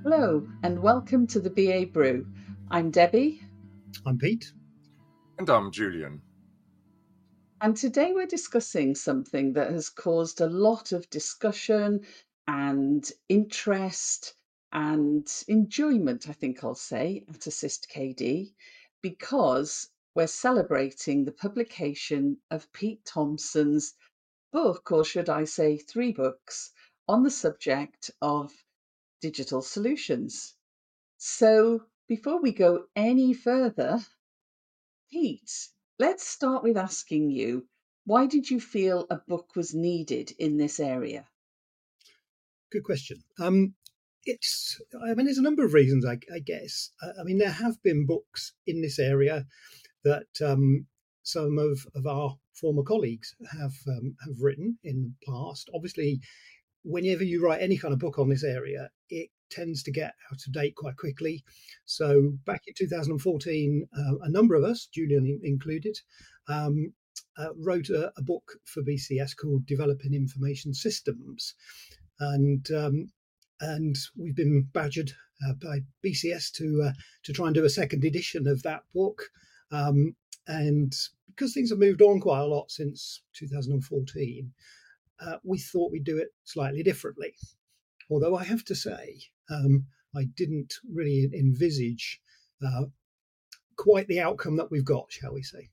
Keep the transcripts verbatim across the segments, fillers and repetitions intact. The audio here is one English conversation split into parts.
Hello and welcome to the B A Brew. I'm Debbie. I'm Pete. And I'm Julian. And today we're discussing something that has caused a lot of discussion and interest and enjoyment, I think I'll say, at Assist K D, because we're celebrating the publication of Pete Thompson's book, or should I say three books, on the subject of digital solutions. So before we go any further, Pete, let's start with asking you, why did you feel a book was needed in this area? Good question. Um, it's, I mean, there's a number of reasons, I, I guess. I, I mean, there have been books in this area that um, some of, of our former colleagues have um, have written in the past. Obviously, whenever you write any kind of book on this area, it tends to get out of date quite quickly. So back in two thousand fourteen, uh, a number of us, Julian included, um, uh, wrote a, a book for B C S called Developing Information Systems. And um, and we've been badgered uh, by B C S to uh, to try and do a second edition of that book. Um, and because things have moved on quite a lot since two thousand fourteen, uh, we thought we'd do it slightly differently. Although I have to say, um, I didn't really envisage uh, quite the outcome that we've got, shall we say.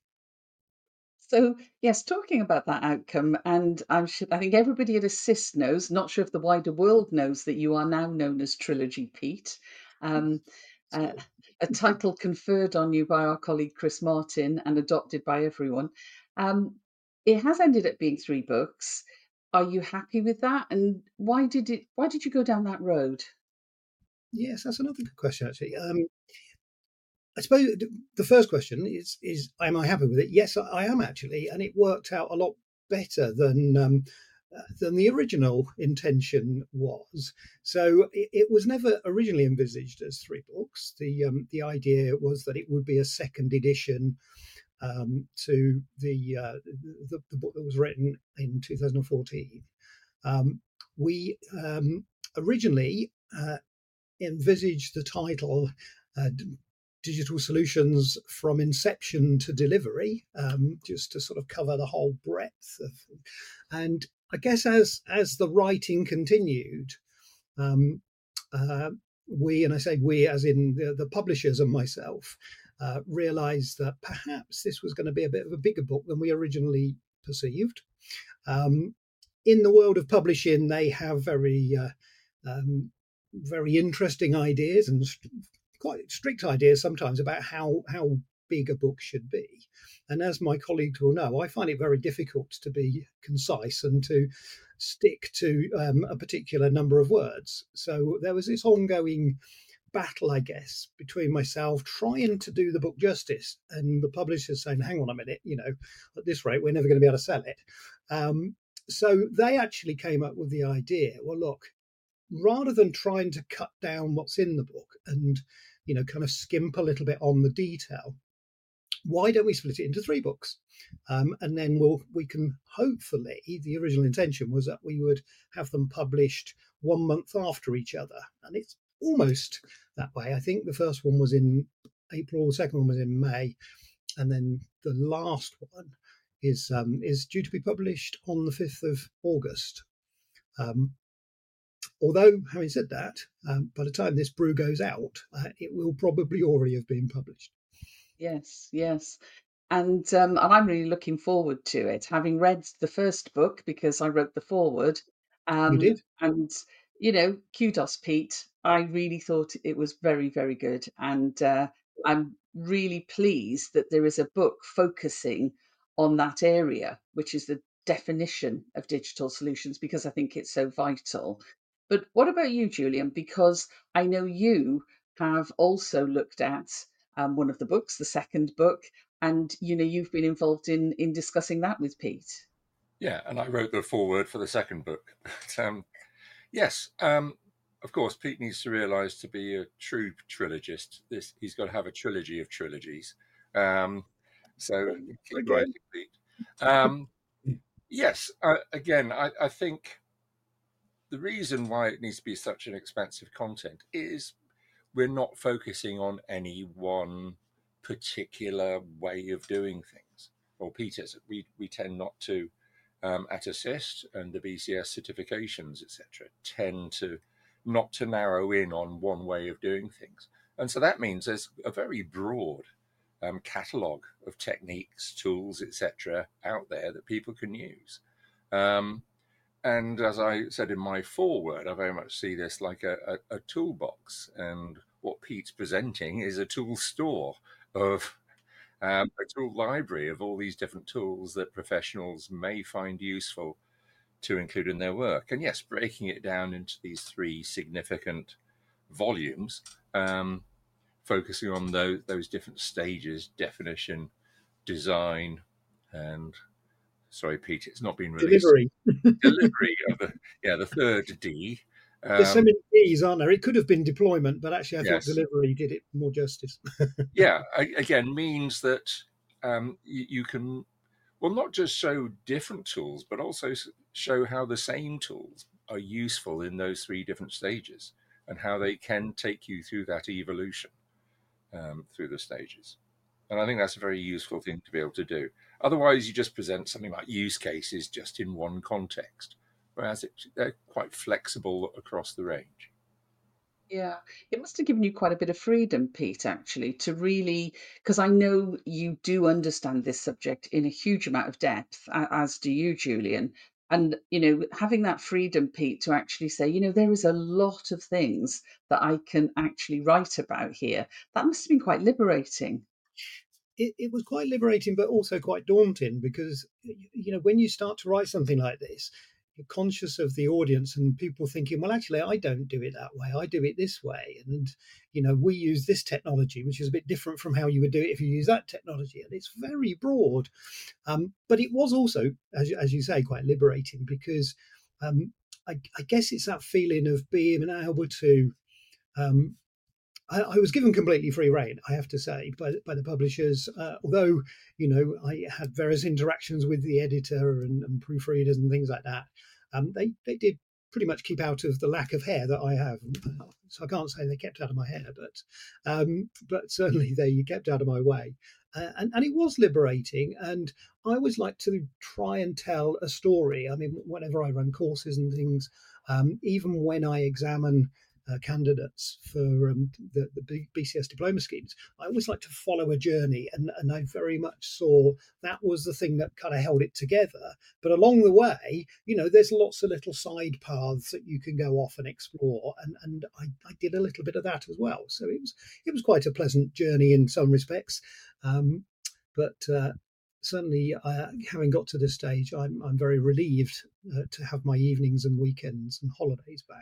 So, yes, talking about that outcome, and I'm sure, I think everybody at Assist knows, not sure if the wider world knows, that you are now known as Trilogy Pete. Um, uh, a title conferred on you by our colleague Chris Martin and adopted by everyone. Um, it has ended up being three books. Are you happy with that? And why did it? Why did you go down that road? Yes, that's another good question, actually. Um, I suppose the first question is, is am I happy with it? Yes, I am actually, and it worked out a lot better than um, uh, than the original intention was. So it, it was never originally envisaged as three books. The um, the idea was that it would be a second edition um, to the, uh, the the book that was written in two thousand fourteen. Um, we um, originally uh, envisaged the title uh, Digital Solutions from Inception to Delivery, um, just to sort of cover the whole breadth of. And I guess as as the writing continued, um, uh, we, and I say we as in the, the publishers and myself, uh, realised that perhaps this was going to be a bit of a bigger book than we originally perceived. Um, in the world of publishing, they have very uh, um, very interesting ideas and st- quite strict ideas sometimes about how how big a book should be. And as my colleagues will know, I find it very difficult to be concise and to stick to um, a particular number of words. So there was this ongoing battle, I guess, between myself trying to do the book justice and the publishers saying, hang on a minute, you know, at this rate, we're never going to be able to sell it. Um, so they actually came up with the idea, well, look, rather than trying to cut down what's in the book and, you know, kind of skimp a little bit on the detail, why don't we split it into three books? Um, and then we'll we can hopefully, the original intention was that we would have them published one month after each other. And it's almost that way. I think the first one was in April, the second one was in May, and then the last one is um, is due to be published on the fifth of August. Um, although, having said that, um, by the time this brew goes out, uh, it will probably already have been published. Yes, yes. And um, and I'm really looking forward to it, having read the first book because I wrote the foreword. You Um, did? and you know, kudos, Pete. I really thought it was very, very good, and uh, I'm really pleased that there is a book focusing on that area, which is the definition of digital solutions, because I think it's so vital. But what about you, Julian? Because I know you have also looked at um, one of the books, the second book, and you know you've been involved in in discussing that with Pete. Yeah, and I wrote the foreword for the second book. But, um, yes, um, of course, Pete needs to realise to be a true trilogist, this he's got to have a trilogy of trilogies. Um, so keep Again. writing, Pete. Um, yes, uh, again, I, I think the reason why it needs to be such an expansive content is we're not focusing on any one particular way of doing things. Or Peter, we, we tend not to, um, at Assist and the B C S certifications, et cetera, tend to not to narrow in on one way of doing things. And so that means there's a very broad um, catalogue of techniques, tools, et cetera, out there that people can use. Um, and as I said in my foreword, I very much see this like a, a, a toolbox. And what Pete's presenting is a tool store of um, a tool library of all these different tools that professionals may find useful to include in their work. And yes, breaking it down into these three significant volumes, um, focusing on those, those different stages: definition, design, and sorry, Pete, it's not been released. Delivery. Delivery of the yeah the third D. There's so Um, many D's, aren't there? It could have been deployment, but actually I thought yes, delivery did it more justice. yeah. I, again, means that um, you, you can well not just show different tools, but also show how the same tools are useful in those three different stages and how they can take you through that evolution um, through the stages. And I think that's a very useful thing to be able to do. Otherwise, you just present something like use cases just in one context, whereas it, they're quite flexible across the range. Yeah, it must have given you quite a bit of freedom, Pete, actually, to really, because I know you do understand this subject in a huge amount of depth, a- as do you, Julian. And, you know, having that freedom, Pete, to actually say, you know, there is a lot of things that I can actually write about here. That must have been quite liberating. It, it was quite liberating, but also quite daunting because, you know, when you start to write something like this, you're conscious of the audience and people thinking, well, actually, I don't do it that way. I do it this way. And, you know, we use this technology, which is a bit different from how you would do it if you use that technology. And it's very broad. Um, but it was also, as, as you say, quite liberating because um, I, I guess it's that feeling of being able to um, I, I was given completely free rein, I have to say, by, by the publishers. Uh, although, you know, I had various interactions with the editor and, and proofreaders and things like that. Um, they they did pretty much keep out of the lack of hair that I have. So I can't say they kept out of my hair, but um, but certainly they kept out of my way. Uh, and, and it was liberating. And I always like to try and tell a story. I mean, whenever I run courses and things, um, even when I examine uh, candidates for um, the, the B C S diploma schemes, I always like to follow a journey, and, and I very much saw that was the thing that kind of held it together. But along the way, you know, there's lots of little side paths that you can go off and explore, and and I, I did a little bit of that as well. So it was it was quite a pleasant journey in some respects, um, but. Uh, Certainly, uh, having got to this stage, I'm I'm very relieved uh, to have my evenings and weekends and holidays back.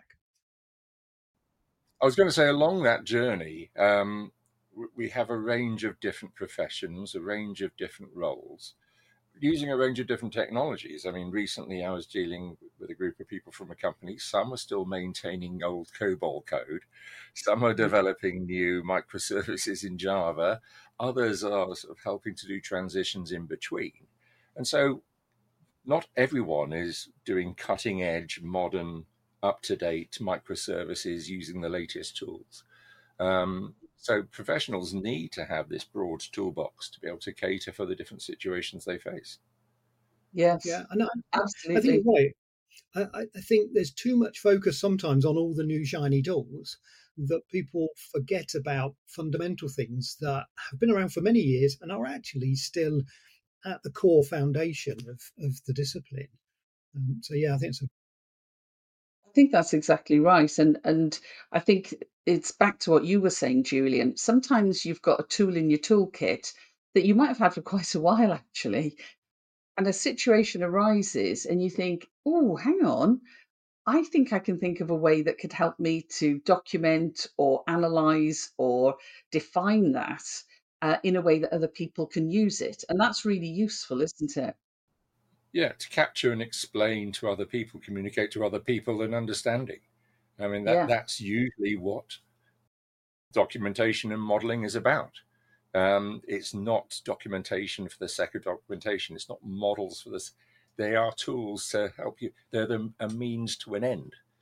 I was going to say, along that journey, um, we have a range of different professions, a range of different roles, using a range of different technologies. I mean, recently I was dealing with a group of people from a company. Some are still maintaining old COBOL code. Some are developing new microservices in Java. Others are sort of helping to do transitions in between. And so not everyone is doing cutting edge, modern, up to date microservices using the latest tools. Um, so professionals need to have this broad toolbox to be able to cater for the different situations they face. Yes, Yeah, and I, I think absolutely. you're right. I, I think there's too much focus sometimes on all the new shiny tools that people forget about fundamental things that have been around for many years and are actually still at the core foundation of, of the discipline. Um, so yeah, I think it's a, I think that's exactly right. And and I think it's back to what you were saying, Julian. Sometimes you've got a tool in your toolkit that you might have had for quite a while, actually. And a situation arises, and you think, oh, hang on, I think I can think of a way that could help me to document or analyze or define that uh, in a way that other people can use it. And that's really useful, isn't it? Yeah, to capture and explain to other people, communicate to other people and understanding. I mean, that Yeah. that's usually what documentation and modeling is about. Um, it's not documentation for the sake of documentation. It's not models for this. They are tools to help you. They're the, a means to an end.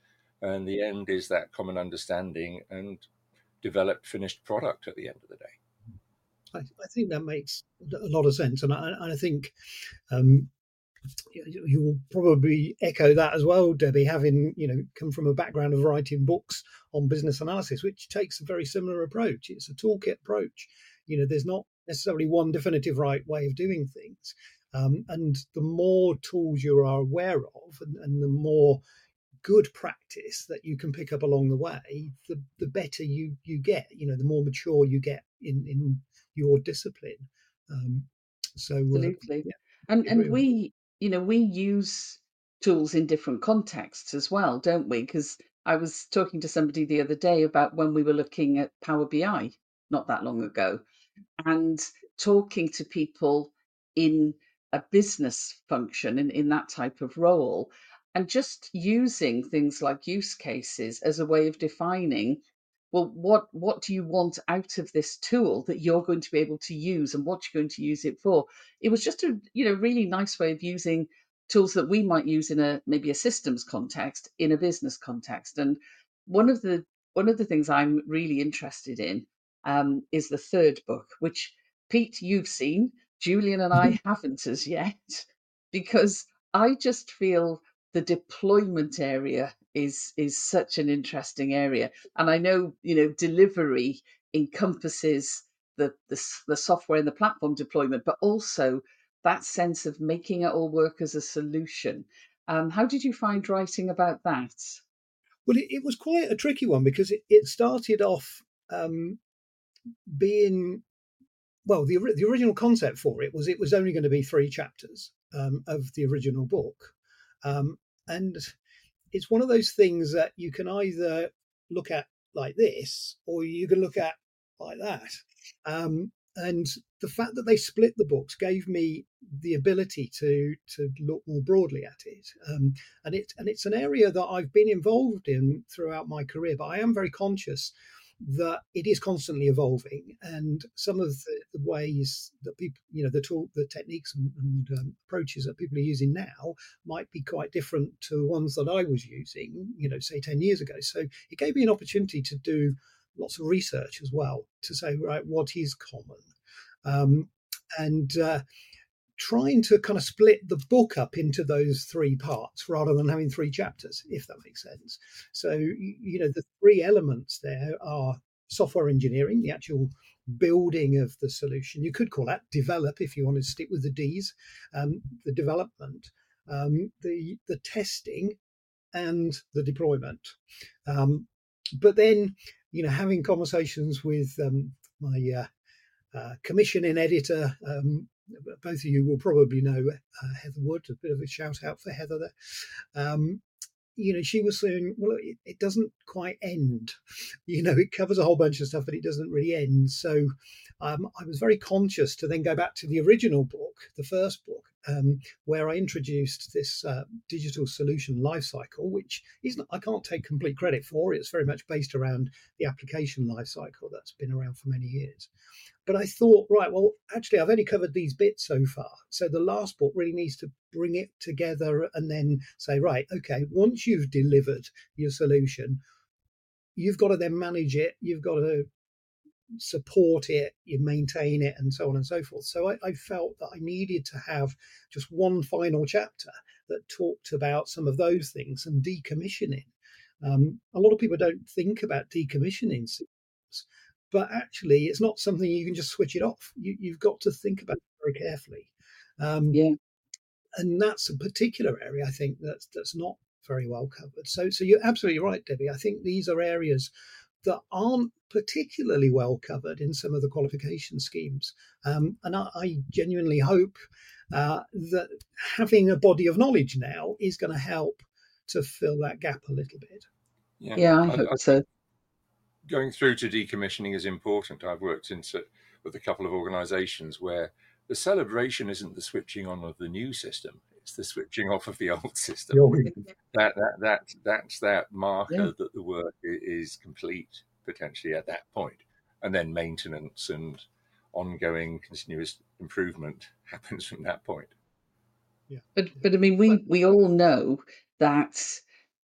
and the end is that common understanding and developed finished product at the end of the day. I, I think that makes a lot of sense, and I, I think um, you, you will probably echo that as well, Debbie, having you know come from a background of writing books on business analysis, which takes a very similar approach. It's a toolkit approach. You know, there's not necessarily one definitive right way of doing things, um, and the more tools you are aware of, and, and the more good practice that you can pick up along the way, the the better you you get. You know, the more mature you get in in your discipline. Um, so uh, Absolutely. yeah, And I and agree with we, you know, we use tools in different contexts as well, don't we? Because I was talking to somebody the other day about when we were looking at Power B I not that long ago, and talking to people in a business function in, in that type of role, and just using things like use cases as a way of defining, well, what what do you want out of this tool that you're going to be able to use, and what you're going to use it for. It was just a, you know, really nice way of using tools that we might use in a maybe a systems context in a business context. And one of the one of the things I'm really interested in um, is the third book, which, Pete, you've seen. Julian and you. I haven't as yet, because I just feel the deployment area is is such an interesting area. And I know, you know, delivery encompasses the the, the software and the platform deployment, but also that sense of making it all work as a solution. Um, how did you find writing about that? Well, it, it was quite a tricky one because it, it started off um, being well. The the original concept for it was it was only going to be three chapters um, of the original book, um, and it's one of those things that you can either look at like this or you can look at like that. Um, and the fact that they split the books gave me the ability to to look more broadly at it. Um, and it and it's an area that I've been involved in throughout my career, but I am very conscious that it is constantly evolving, and some of the, the ways that people, you know, the tool, the techniques and, and um, approaches that people are using now might be quite different to ones that I was using, you know, say ten years ago. So it gave me an opportunity to do lots of research as well to say, right, what is common, um, and uh, trying to kind of split the book up into those three parts rather than having three chapters, if that makes sense. So, you know, the three elements there are software engineering, the actual building of the solution. You could call that develop if you want to stick with the D's, um, the development, um, the the testing, and the deployment. Um, but then, you know, having conversations with um, my uh, uh, commissioning editor. Um, both of you will probably know uh, Heather Wood. A bit of a shout out for Heather there. Um, you know, she was saying, well, it, it doesn't quite end. You know, it covers a whole bunch of stuff, but it doesn't really end. So um, I was very conscious to then go back to the original book, the first book, um, where I introduced this uh, digital solution lifecycle, which is not, I can't take complete credit for. It's very much based around the application lifecycle that's been around for many years. But I thought, right, well, actually, I've only covered these bits so far. So the last book really needs to bring it together and then say, right, okay, once you've delivered your solution, you've got to then manage it. You've got to support it, you maintain it, and so on and so forth. So I, I felt that I needed to have just one final chapter that talked about some of those things and decommissioning. Um, a lot of people don't think about decommissioning systems, but actually, it's not something you can just switch it off. You, you've got to think about it very carefully. Um, Yeah. and that's a particular area I think that's that's not very well covered. So, so you're absolutely right, Debbie. I think these are areas that aren't particularly well covered in some of the qualification schemes, um, and I, I genuinely hope uh, that having a body of knowledge now is going to help to fill that gap a little bit. Yeah, Yeah, I I, hope I so. think going through to decommissioning is important. I've worked into with a couple of organisations where the celebration isn't the switching on of the new system; it's the switching off of the old system. That that that that's that Yeah. marker that the work is complete potentially at that point, and then maintenance and ongoing continuous improvement happens from that point. Yeah, But yeah. but I mean, Well, we we all know that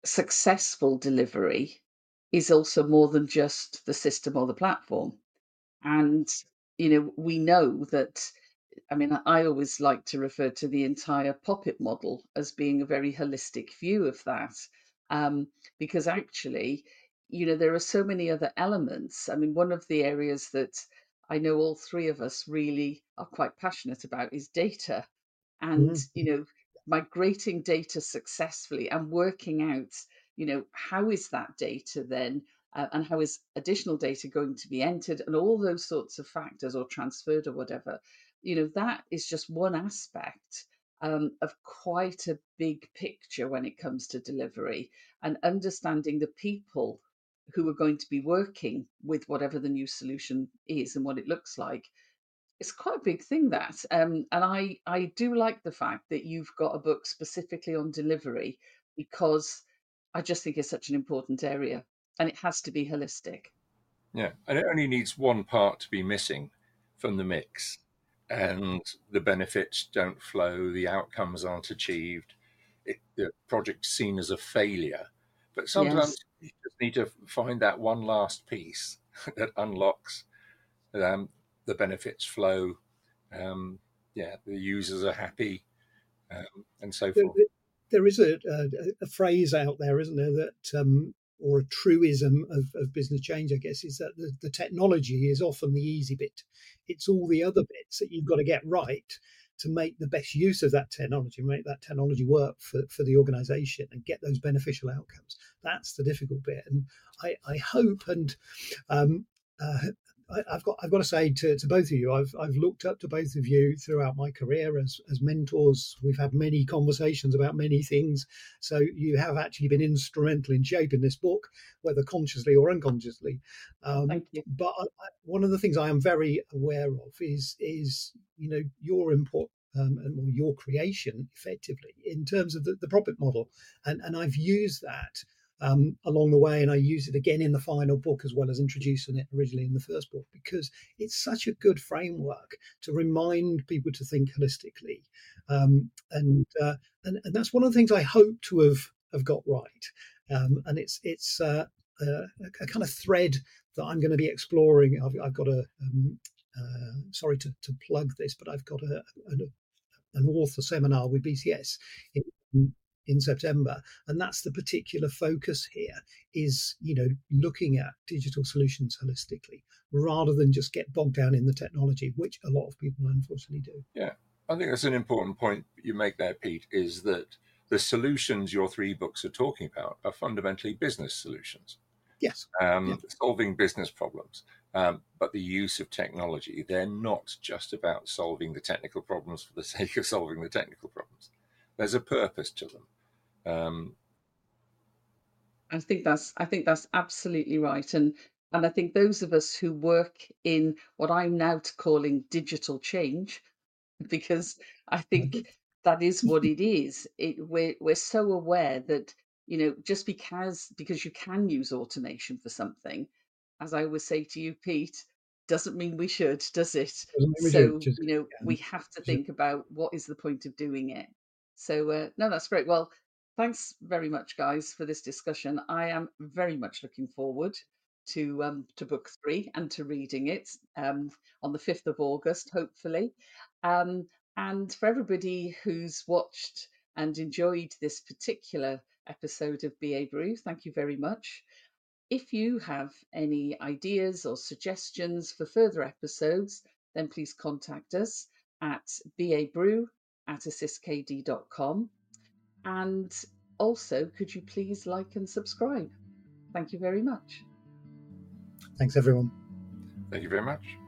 successful delivery is also more than just the system or the platform. And, you know, we know that, I mean, I always like to refer to the entire Poppet model as being a very holistic view of that, um, because actually, you know, there are so many other elements. I mean, one of the areas that I know all three of us really are quite passionate about is data. And, Mhm. you know, migrating data successfully and working out, you know, how is that data then, uh, and how is additional data going to be entered, and all those sorts of factors, or transferred or whatever. You know, that is just one aspect, um, of quite a big picture when it comes to delivery, and understanding the people who are going to be working with whatever the new solution is and what it looks like. It's quite a big thing, that, um, and I I do like the fact that you've got a book specifically on delivery, because I just think it's such an important area, and it has to be holistic. Yeah, and it only needs one part to be missing from the mix, and the benefits don't flow, the outcomes aren't achieved, it, the project's seen as a failure. But sometimes Yes. you just need to find that one last piece that unlocks, um, the benefits flow, um, yeah, the users are happy, um, and so There, forth. there is a, a, a phrase out there, isn't there, that um, or a truism of, of business change, I guess, is that the, the technology is often the easy bit. It's all the other bits that you've got to get right to make the best use of that technology, make that technology work for, for the organization and get those beneficial outcomes. That's the difficult bit. And I, I hope and um, uh, I, I've got I've got to say to, to both of you, I've I've looked up to both of you throughout my career as as mentors. We've had many conversations about many things, so you have actually been instrumental in shaping this book, whether consciously or unconsciously. Oh, Um, thank you. but I, I, one of the things I am very aware of is is you know your input um, and your creation effectively in terms of the, the profit model, and and I've used that um, along the way, and I use it again in the final book as well as introducing it originally in the first book, because it's such a good framework to remind people to think holistically, um, and, uh, and and that's one of the things I hope to have have got right, um, and it's it's uh, a, a kind of thread that I'm going to be exploring. I've, I've got a um, uh, sorry to, to plug this, but I've got a, a an author seminar with B C S in, in September, and that's the particular focus here, is you know looking at digital solutions holistically rather than just get bogged down in the technology, which a lot of people unfortunately do. Yeah, I think that's an important point you make there, Pete, is that the solutions your three books are talking about are fundamentally business solutions, Yes. Yeah. um, solving business problems. Um, but the use of technology, they're not just about solving the technical problems for the sake of solving the technical problems. There's a purpose to them. Um, I think that's I think that's absolutely right. And and I think those of us who work in what I'm now t- calling digital change, because I think that is what it is. It we're we're so aware that, you know, just because because you can use automation for something, as I always say to you, Pete, doesn't mean we should, does it? Doesn't mean we do. So, Just, you know, yeah, we have to just- think about what is the point of doing it. So, uh, no, that's great. Well, thanks very much, guys, for this discussion. I am very much looking forward to um, to book three and to reading it um, on the fifth of August, hopefully. Um, and for everybody who's watched and enjoyed this particular episode of B A Brew, thank you very much. If you have any ideas or suggestions for further episodes, then please contact us at babrew at assistkd dot com. And also, could you please like and subscribe? Thank you very much. Thanks, everyone. thank you very much.